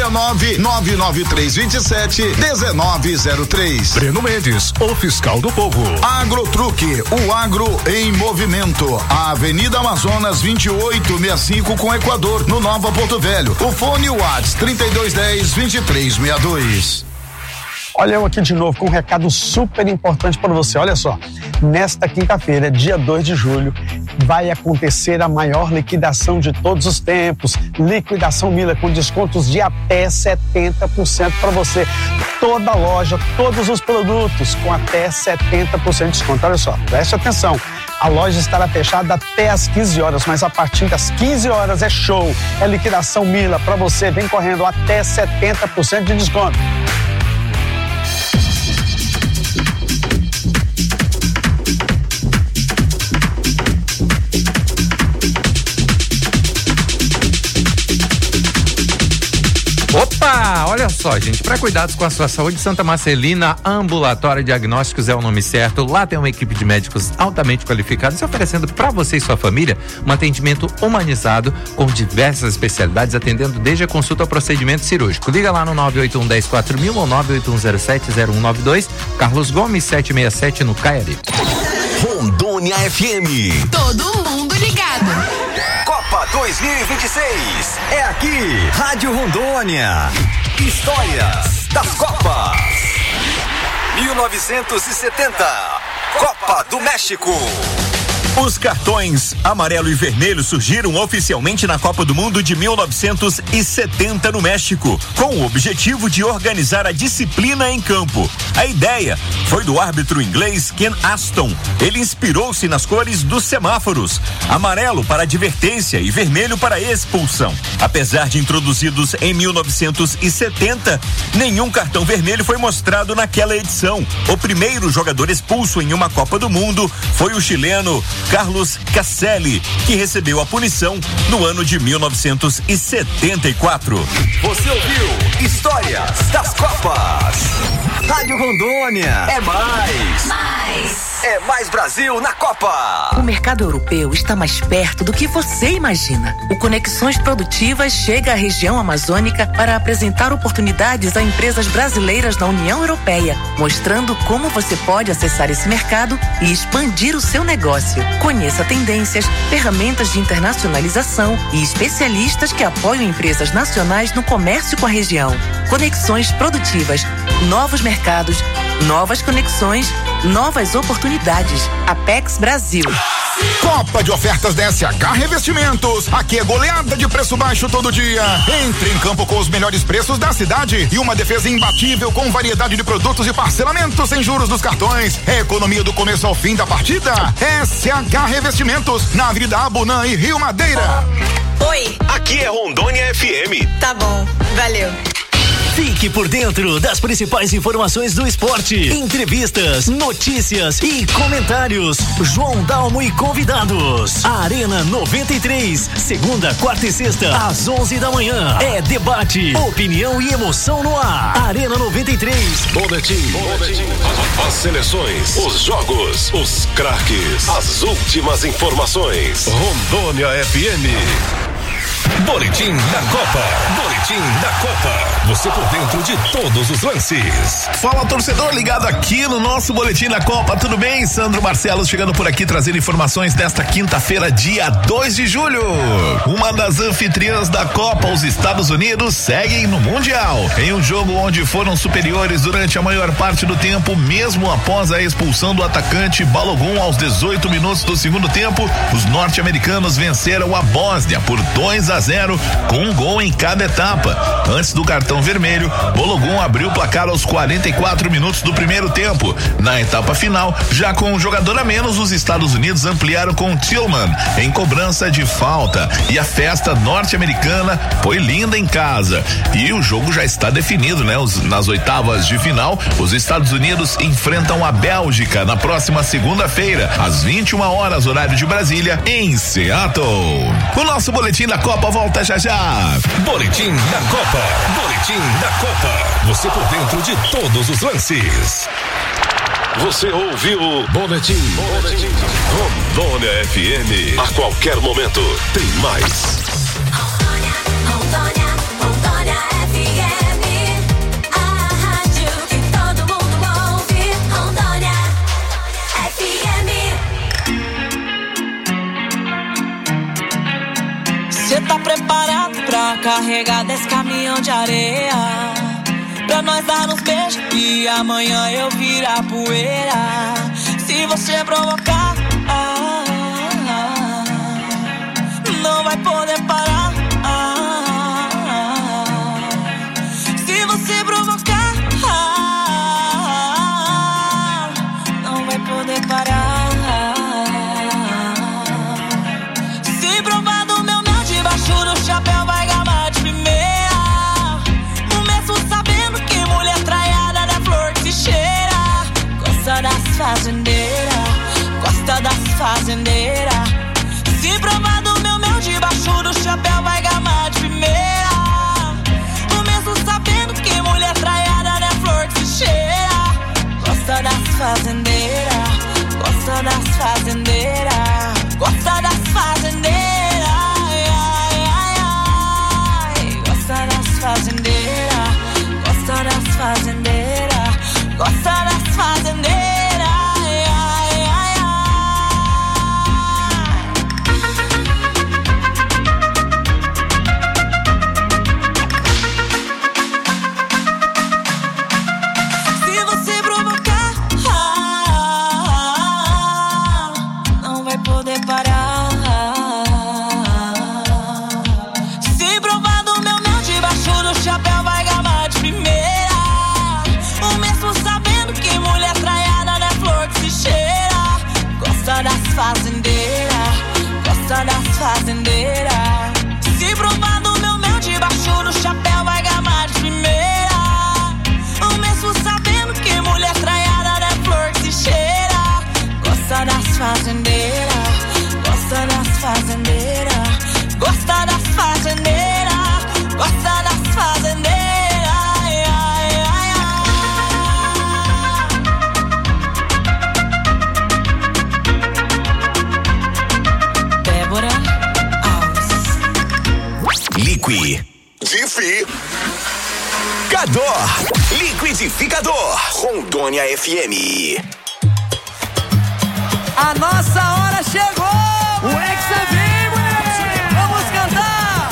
69-99327-1903. Breno Mendes, o fiscal do povo. Agrotruque, o agro em movimento. A Avenida Amazonas 2865 com Equador, no Nova Porto Velho. O fone e o WhatsApp 3210-2362. Olha eu aqui de novo com um recado super importante para você. Olha só, nesta quinta-feira, dia 2 de julho, vai acontecer a maior liquidação de todos os tempos. Liquidação Miller com descontos de até 70% para você. Toda loja, todos os produtos com até 70% de desconto. Olha só, preste atenção. A loja estará fechada até às 15 horas, mas a partir das 15 horas é show. É liquidação Miller para você. Vem correndo até 70% de desconto. Opa, olha só, gente, para cuidados com a sua saúde, Santa Marcelina Ambulatório Diagnósticos é o nome certo. Lá tem uma equipe de médicos altamente qualificados oferecendo para você e sua família um atendimento humanizado com diversas especialidades, atendendo desde a consulta ao procedimento cirúrgico. Liga lá no 981-10-4000 ou 98107-0192, Carlos Gomes 767 no Caiari. Rondônia FM. Todo mundo ligado. Copa 2026 é aqui, Rádio Rondônia. Histórias das Copas. 1970, Copa do México. Os cartões amarelo e vermelho surgiram oficialmente na Copa do Mundo de 1970 no México, com o objetivo de organizar a disciplina em campo. A ideia foi do árbitro inglês Ken Aston. Ele inspirou-se nas cores dos semáforos: amarelo para advertência e vermelho para expulsão. Apesar de introduzidos em 1970, nenhum cartão vermelho foi mostrado naquela edição. O primeiro jogador expulso em uma Copa do Mundo foi o chileno Carlos Casselli, que recebeu a punição no ano de 1974. Você ouviu Histórias das Copas. Rádio Rondônia. É mais. É mais Brasil na Copa. O mercado europeu está mais perto do que você imagina. O Conexões Produtivas chega à região amazônica para apresentar oportunidades a empresas brasileiras na União Europeia, mostrando como você pode acessar esse mercado e expandir o seu negócio. Conheça tendências, ferramentas de internacionalização e especialistas que apoiam empresas nacionais no comércio com a região. Conexões Produtivas, novos mercados, novas conexões, novas oportunidades. Apex Brasil. Copa de ofertas da SH Revestimentos. Aqui é goleada de preço baixo todo dia. Entre em campo com os melhores preços da cidade e uma defesa imbatível com variedade de produtos e parcelamentos sem juros dos cartões. É economia do começo ao fim da partida. SH Revestimentos, na Avenida Abunã e Rio Madeira. Oi. Aqui é Rondônia FM. Tá bom, valeu. Fique por dentro das principais informações do esporte, entrevistas, notícias e comentários. João Dalmo e convidados. Arena 93, segunda, quarta e sexta, às 11 da manhã. É debate, opinião e emoção no ar. Arena 93. Boletim. As seleções, os jogos, os craques, as últimas informações. Rondônia FM. Boletim da Copa. Boletim da Copa. Você por dentro de todos os lances. Fala, torcedor ligado aqui no nosso Boletim da Copa. Tudo bem? Sandro Barcelos chegando por aqui trazendo informações desta quinta-feira, dia 2 de julho. Uma das anfitriãs da Copa, os Estados Unidos, seguem no Mundial. Em um jogo onde foram superiores durante a maior parte do tempo, mesmo após a expulsão do atacante Balogun aos 18 minutos do segundo tempo, os norte-americanos venceram a Bósnia por 2-0 2-0, com um gol em cada etapa. Antes do cartão vermelho, Bologun abriu o placar aos 44 minutos do primeiro tempo. Na etapa final, já com um jogador a menos, os Estados Unidos ampliaram com Tillman em cobrança de falta. E a festa norte-americana foi linda em casa. E o jogo já está definido, né? Nas oitavas de final, os Estados Unidos enfrentam a Bélgica na próxima segunda-feira, às 21 horas, horário de Brasília, em Seattle. O nosso boletim da Copa volta já já. Boletim da Copa. Boletim da Copa. Você por dentro de todos os lances. Você ouviu o Boletim Rondônia FM. A qualquer momento tem mais. Rondônia FM, a rádio que todo mundo ouve. Rondônia FM. Cê tá preparado pra carregar desse caminhão de areia? Pra nós dar uns beijos e amanhã eu virar poeira. Se você provocar, não vai poder parar. Se você provocar, não vai poder parar. Se provar do meu mel debaixo do chapéu, vai gamar de primeira. Começo sabendo que mulher traiada da flor que se cheira. Gosta das fazendeiras, gosta das fazendeiras. Se provar do meu mel debaixo do chapéu, vai gamar de primeira. Começo sabendo que mulher traiada da flor que se cheira. Gosta das fazendeiras, gosta das fazendeiras. Gosta das fazendeiras, ai, ai, ai. Gosta das fazendeiras, gosta das fazendeiras. Gosta das fazendeiras, ai, ai, ai, ai. Se você provocar, não vai poder parar. Se provar do meu mel debaixo do chapéu, vai gamar de primeira. O mesmo sabendo que mulher traiada da flor que se cheira. Gosta das fazendeiras, gosta das fazendeiras. Se provar do meu mel debaixo do chapéu, vai gamar de primeira. O mesmo sabendo que mulher traiada da flor que se cheira. Gosta das fazendeiras, gosta das fazendeiras. Gosta das fazendeiras, gosta das fazendeiras, ai, ai, ai, ai. Débora Alves. Liquidificador. Liquidificador. Rondônia FM. A nossa hora chegou! O Hexa vem, moleque! Vamos cantar!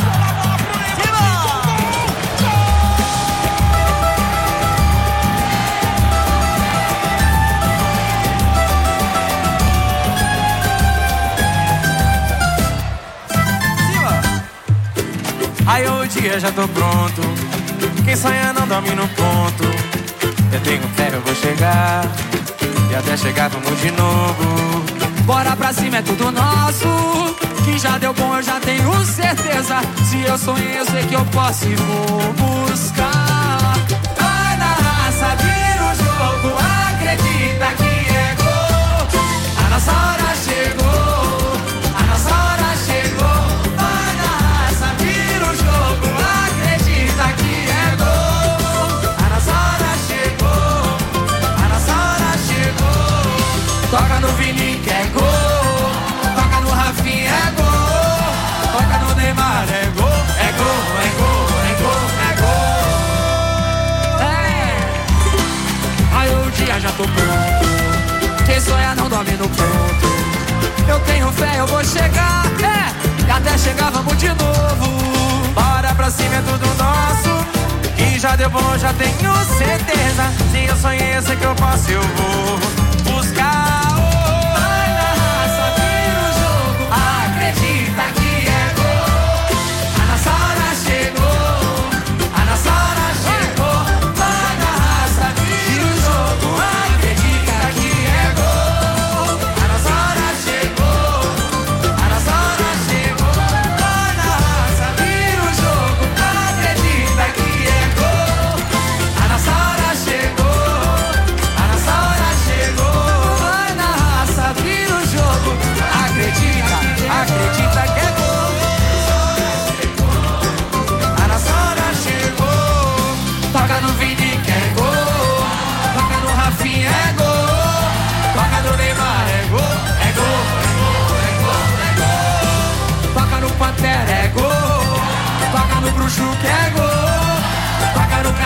Aí o dia já tô pronto. Quem sonha não dorme no ponto. Eu tenho fé, eu vou chegar. E até chegar vamos de novo. Bora pra cima, é tudo nosso. Que já deu bom, eu já tenho certeza. Se eu sonhei, eu sei que eu posso e vou buscar. Vai na raça, vira o jogo. Acredita que é gol. A nossa hora chegou. A nossa hora chegou. Vai na raça, vira o jogo. Acredita que é gol. A nossa hora chegou. A nossa hora chegou. Toca no Vini que é gol. Toca no Rafinha é gol. Toca no Neymar é gol. É gol, é gol, é gol, é gol. É. Aí o dia já tô pronto. Quem sonha não dorme no ponto. Eu tenho fé, eu vou chegar. É. E até chegar vamos de novo. Bora pra cima, é tudo nosso. E já deu bom, já tenho certeza. Se eu sonhei, eu sei que eu posso, eu vou buscar. Vai na raça, vira o jogo. Acredita que é gol.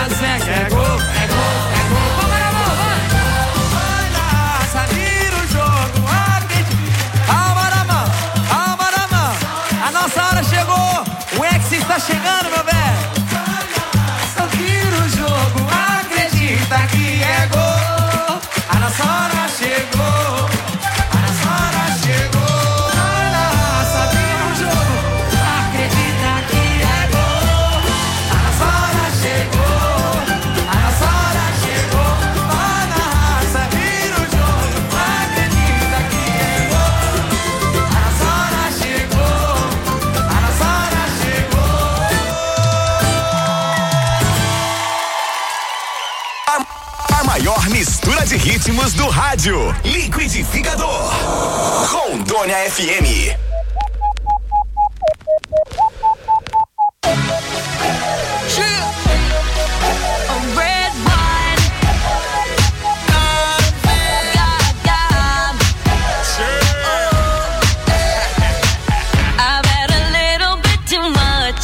Zé, que é gol, é gol, é gol. Vamos na mão, vai na raça, vira o jogo, acredita. Alma na mão, a nossa hora chegou, o ex está chegando, meu velho. Só vira o jogo, acredita que é gol. A nossa hora chegou, a nossa hora chegou. Vai na raça, vira o jogo, acredita que é gol. A nossa hora chegou, a nossa hora chegou. Vai na raça, vira o jogo, acredita que é gol. A nossa hora chegou, a nossa hora chegou. A maior mistura de ritmos do rádio. Liquidificador. Rondônia FM. I've had a little bit too much.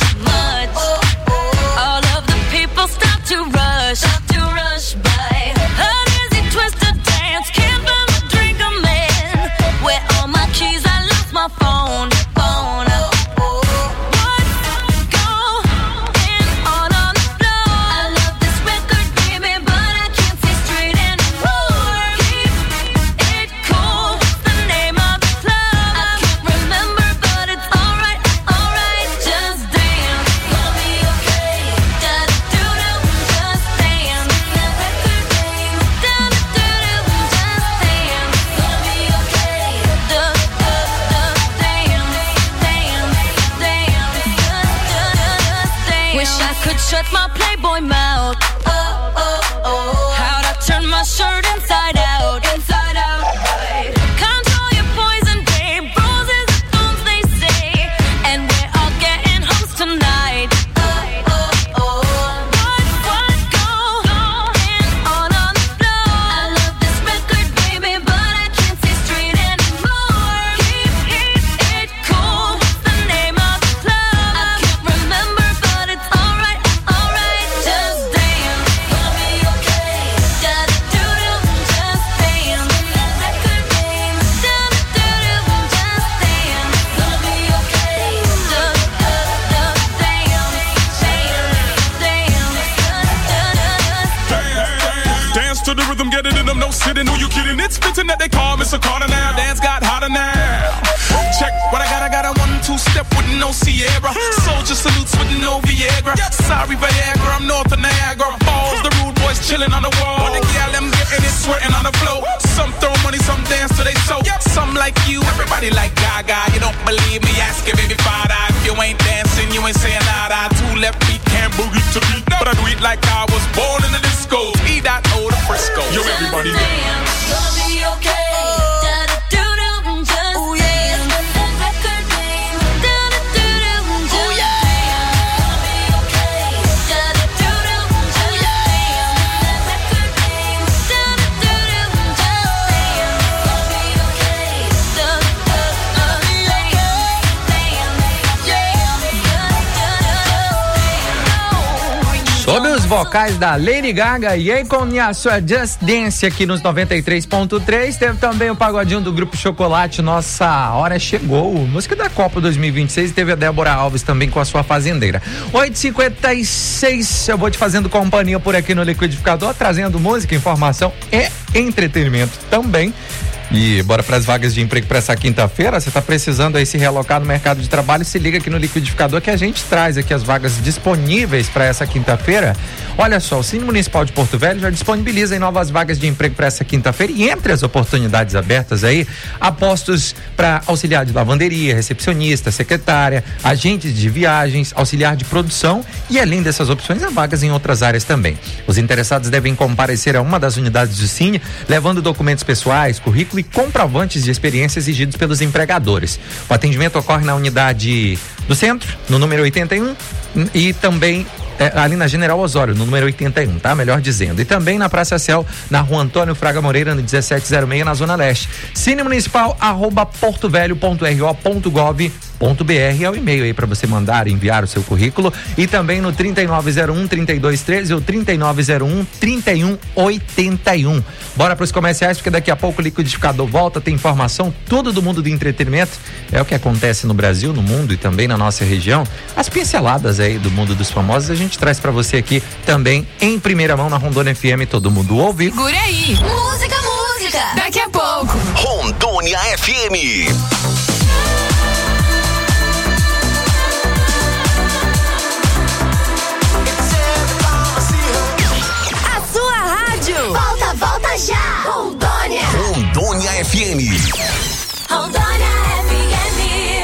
All of the people stop to rush by. Uneasy twisted dance, can't find a drink I'm in. Where all my keys, I lost my phone. What's going on the floor? I love this record, baby, but I can't see straight anymore. Keep it cool, the name of the club. I can't remember, but it's alright. Just dance, gonna be okay. Da-da-do-do, just dance. That record name, da-da-do-do, just dance. Gonna be okay. Dance. Wish I could shut my Playboy mouth. How'd I turn my shirt inside out? Right. Control your poison, babe. Roses and thorns, they say. And we're all getting hoes tonight. What's going on the floor? I love this record, baby, but I can't see straight anymore. Keep it cool, the name of the club. I can't remember, but it's alright. Just dance, gonna be okay. Da-da-do-do, just dance. That record name, da-da-do-do, just dance. Gonna be okay. Dance to the rhythm, get it in them, no sitting. Who you kidding? It's fitting that they call Mr. Carter now. Dance got hotter now. Check what I got a 1-2 step with no Sierra. Soldier salutes with no Viagra. Sorry Viagra, I'm north of Niagara Falls. The rude boys chilling on the wall. The gal them getting it, sweating on the floor. Some throw money, some dance till they so. Some like you, everybody like Gaga. You don't believe me? Ask your baby father. If you ain't dancing, you ain't saying nada. 2 left feet can't boogie to beat, but I do it like I was born in the disco. E.O. the Frisco. Yo, everybody dance. Gonna be okay. Da-da-do-do, just dance. That record name, da-da-do-do, just dance. Gonna be okay. Da-da-do-do, just dance. That record name, da-da-do-do, just dance. Gonna be okay. Sob os vocais da Lady Gaga e Akon e a sua Just Dance aqui nos 93.3. Teve também o pagodinho do Grupo Chocolate, Nossa Hora Chegou, música da Copa 2026. Teve a Débora Alves também com a sua Fazendeira. 8h56, eu vou te fazendo companhia por aqui no Liquidificador, trazendo música, informação e entretenimento também. E bora para as vagas de emprego para essa quinta-feira. Você está precisando aí se realocar no mercado de trabalho? Se liga aqui no Liquidificador que a gente traz aqui as vagas disponíveis para essa quinta-feira. Olha só, o Cine Municipal de Porto Velho já disponibiliza novas vagas de emprego para essa quinta-feira, e entre as oportunidades abertas aí, há postos para auxiliar de lavanderia, recepcionista, secretária, agentes de viagens, auxiliar de produção, e além dessas opções, há vagas em outras áreas também. Os interessados devem comparecer a uma das unidades do Cine, levando documentos pessoais, currículo e comprovantes de experiência exigidos pelos empregadores. O atendimento ocorre na unidade do centro, no número 81, e também ali na General Osório, no número 81, tá? Melhor dizendo. E também na Praça Céu, na Rua Antônio Fraga Moreira, no 1706, na Zona Leste. Cine Municipal, @portovelho.ro.gov.br. é o e-mail aí para você mandar, enviar o seu currículo, e também no 3901-3213 ou 3901-3181. Bora para os comerciais, porque daqui a pouco o liquidificador volta, tem informação, tudo do mundo do entretenimento, é o que acontece no Brasil, no mundo e também na nossa região. As pinceladas aí do mundo dos famosos a gente traz para você aqui também em primeira mão na Rondônia FM, todo mundo ouve. Segura aí. Música, daqui a pouco. Rondônia FM. Volta já! Rondônia! Rondônia FM. Rondônia FM.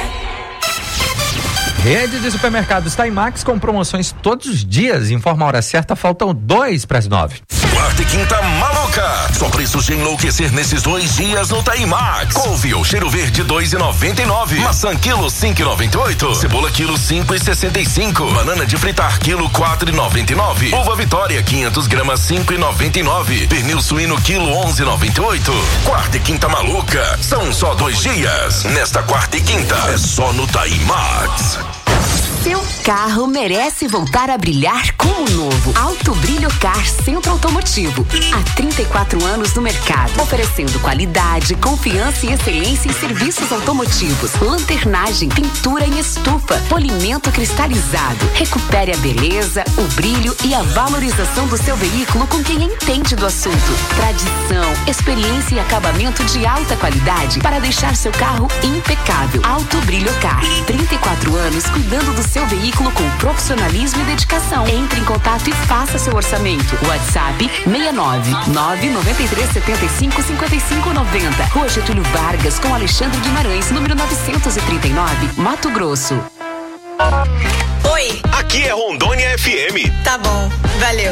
Rede de supermercados Taimax com promoções todos os dias. Informa a hora certa, faltam 2 para as 9. Quarta e quinta maluca. Só preços de enlouquecer nesses 2 dias no Taimax. Couve ou cheiro verde 2,99. Maçã quilo 5,98. Cebola quilo 5,65. Banana de fritar quilo 4,99. Uva Vitória 500 gramas 5,99. Pernil suíno quilo 11,98. Quarta e quinta maluca. São só 2 dias. Nesta quarta e quinta é só no Taimax. Seu carro merece voltar a brilhar como novo. Alto Brilho Car Centro Automotivo. Há 34 anos no mercado, oferecendo qualidade, confiança e excelência em serviços automotivos. Lanternagem, pintura em estufa, polimento cristalizado. Recupere a beleza, o brilho e a valorização do seu veículo com quem entende do assunto. Tradição, experiência e acabamento de alta qualidade para deixar seu carro impecável. Alto Brilho Car. 34 anos cuidando do seu veículo com profissionalismo e dedicação. Entre em contato e faça seu orçamento. WhatsApp 69993755590. Rua Getúlio Vargas com Alexandre Guimarães, número 939, Mato Grosso. Oi. Aqui é Rondônia FM. Tá bom, valeu.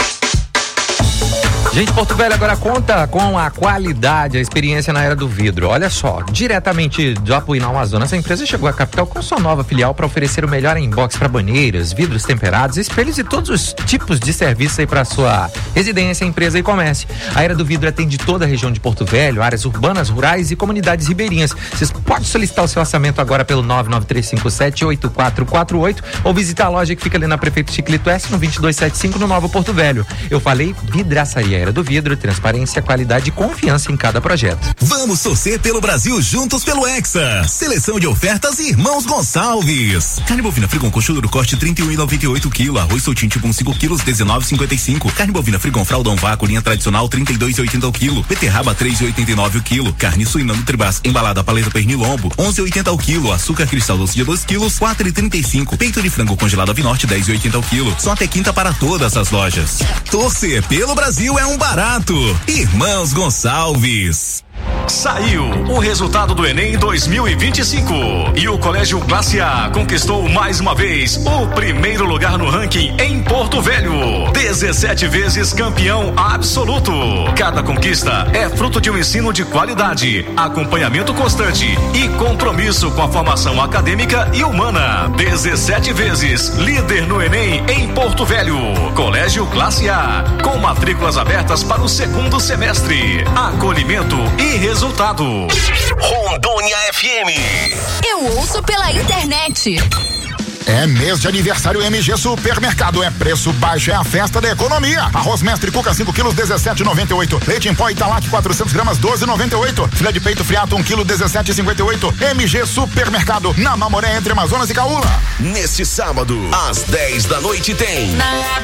Gente, Porto Velho agora conta com a qualidade, a experiência na era do vidro. Olha só, diretamente do Apuí, no Amazonas, a empresa chegou à capital com sua nova filial para oferecer o melhor em box para banheiras, vidros temperados, espelhos e todos os tipos de serviços aí para sua residência, empresa e comércio. A era do vidro atende toda a região de Porto Velho, áreas urbanas, rurais e comunidades ribeirinhas. Vocês podem solicitar o seu orçamento agora pelo 99357-8448 ou visitar a loja que fica ali na Prefeito Chiclito S, no 2275, no Novo Porto Velho. Eu falei vidraçaria. Era do vidro, transparência, qualidade e confiança em cada projeto. Vamos torcer pelo Brasil juntos pelo Hexa. Seleção de ofertas Irmãos Gonçalves. Carne bovina frigon coxudo do corte 31,98 kg. Arroz soltinho com 5 kg 19,55. Carne bovina frigon fraldão vácuo linha tradicional 32,80 o quilo. Beterraba 3,89 o quilo. Carne suína Nutribras embalada paleta pernil lombo 11,80 o quilo. Açúcar cristal doce de 2 kg 4,35. Peito de frango congelado Avinorte 10,80 o quilo. Só até quinta para todas as lojas. Torcer pelo Brasil é um barato. Irmãos Gonçalves. Saiu o resultado do Enem 2025 e o Colégio Classe A conquistou mais uma vez o primeiro lugar no ranking em Porto Velho. 17 vezes campeão absoluto. Cada conquista é fruto de um ensino de qualidade, acompanhamento constante e compromisso com a formação acadêmica e humana. 17 vezes líder no Enem em Porto Velho. Colégio Classe A, com matrículas abertas para o segundo semestre. Acolhimento e resultado. Rondônia FM. Eu ouço pela internet. É mês de aniversário MG Supermercado. É preço baixo, é a festa da economia. Arroz Mestre Cuca 5 quilos 17,98. Leite em pó Italac 400 gramas 12,98. Filé de peito Friato 1 quilo 17,58. MG Supermercado, na Mamoré, entre Amazonas e Caúla. Neste sábado, às 10 da noite tem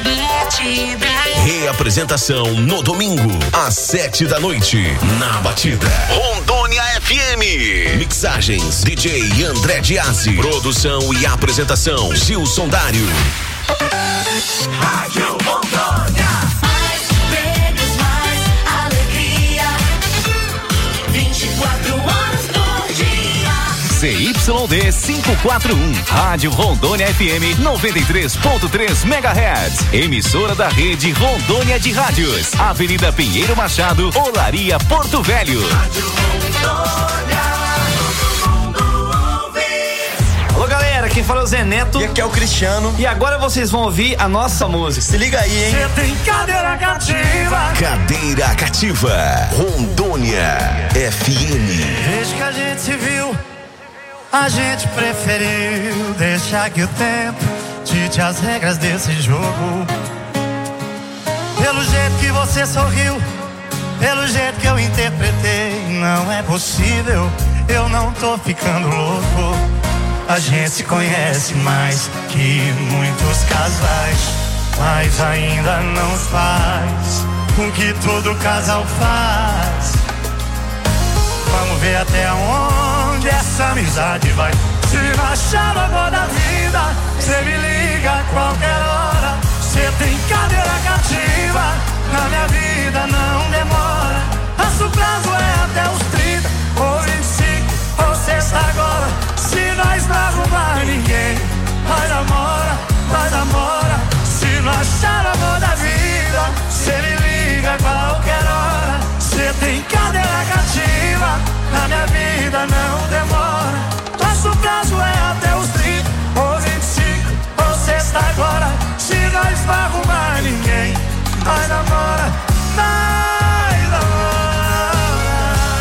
reapresentação no domingo, às 7 da noite, na Batida. Rondônia FM. Mixagens DJ André Diazzi. Produção e apresentação Gilson Dário. Rádio Rondônia. Mais prêmios, mais alegria. 24 horas por dia. CYD 541, Rádio Rondônia FM 93.3 MHz. Emissora da rede Rondônia de Rádios. Avenida Pinheiro Machado, Olaria, Porto Velho. Rádio Rondônia. Alô galera, quem fala é o Zé Neto. E aqui é o Cristiano. E agora vocês vão ouvir a nossa música. Se liga aí, hein? Você tem cadeira cativa. Cadeira cativa. Rondônia FM. Desde que a gente se viu, A gente preferiu deixar que o tempo dite as regras desse jogo. Pelo jeito que você sorriu, pelo jeito que eu interpretei, não é possível, eu não tô ficando louco. A gente se conhece mais que muitos casais, mas ainda não faz o que todo casal faz. Vamos ver até onde essa amizade vai. Se não achar o amor da vida, cê me liga a qualquer hora. Cê tem cadeira cativa, na minha vida não demora. Nosso prazo é até os 30 ou 25 ou sexta agora. Se nós não arrumar ninguém, vai namora, vai namora. Se não achar o amor da vida, cê me liga a qualquer hora. Cê tem cadeira cativa, na minha vida não demora. Nosso prazo é até os 30 ou 25 ou sexta agora. Se nós não arrumar ninguém, nós namora, nós namora.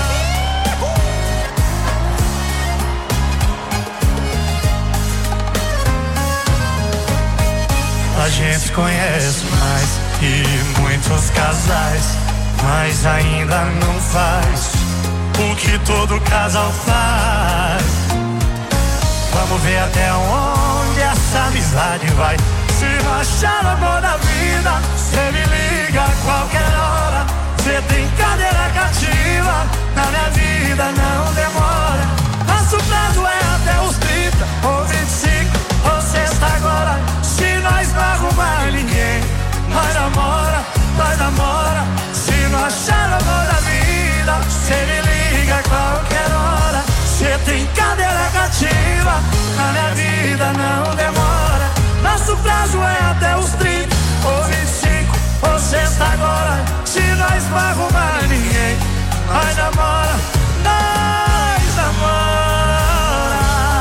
A gente conhece mais que muitos casais, mas ainda não faz o que todo casal faz. Vamos ver até onde essa amizade vai. Se não achar o amor da vida, cê me liga a qualquer hora. Cê tem cadeira cativa, na minha vida não demora. Nosso prazo é até os 30 ou 25 ou sexta agora. Se nós não arrumar ninguém, nós namora, nós namora. Se não achar o amor da vida, cê me liga a qualquer hora. Cê tem cadeira cativa, na minha vida não demora. Nosso prazo é até os 30 ou 25 ou sexta agora. Se nós não arrumar ninguém, nós namora, nós namora.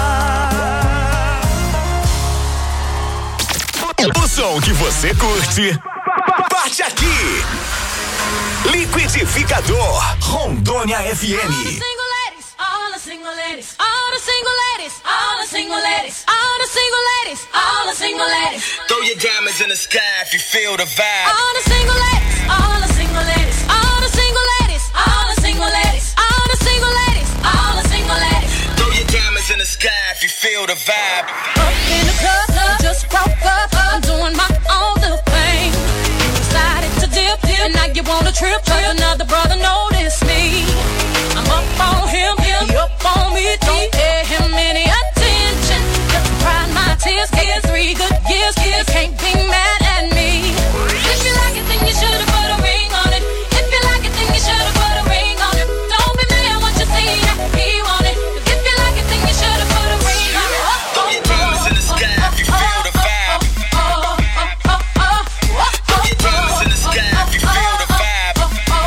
O som que você curte, parte aqui. Liquidificador Rondônia FM. All the single ladies, all the single ladies, all the single ladies, all the single ladies, all the single ladies. Throw your diamonds in the sky if you feel the vibe. All the single ladies, all the single ladies, all the single ladies, all the single ladies, all the single ladies, all the single ladies. Throw your diamonds in the sky if you feel the vibe. Up in the club, just broke up, I'm doing my own little thing. You decided to dip, and now you want a trip, 'cause another brother noticed me. I'm up on him, he up on me. Don't pay him any attention. Just cried my tears, kids, 3 good years, kids can't be mad at me. If you like it, then you should've put a ring on it. If you like it, then you should've put a ring on it. Don't be mad what you see that he want it. If you like it, then you should've put a ring on it. Throw your diamonds in the sky if you feel the vibe. Throw your diamonds in the sky if you feel the vibe.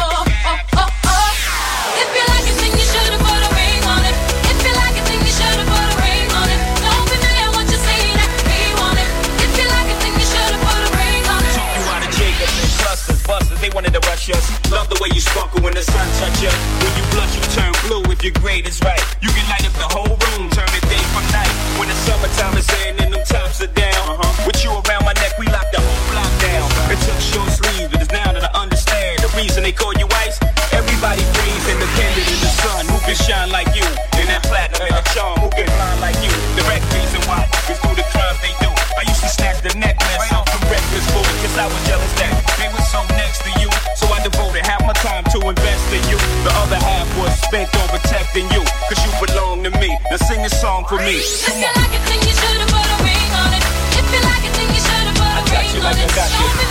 If you like it, then you should've put a ring on it. If you like it, then you should've put a ring on it. Don't be mad what you see that he want it. If you like it, then you should've put a ring on it. Talk you out of Jacobs and clusters, busters, they wanted to rush us. Love the way you sparkle when the sun touch you. When you blush, you turn blue if your grade is right. You can light up the whole room, turn the day from night. When the summertime is in and them tops are down. With you around my neck, we lock the whole block down. It took short sleeves, but it's now that I understand the reason they call you ice. Everybody breathes independent in the sun. Who can shine like you? And that platinum and the charm. Who can blind like you? The direct reason why is through the crimes they do. I used to snatch the necklace off the reckless fool, 'cause I was jealous that they were so next to you. So I devoted half my time to invest in you. The other half was spent on protecting you, 'cause you belong to me. Now sing this song for me. If you like it, then you should've put a ring on it. If you like it, then you should've put a ring on it. Don't be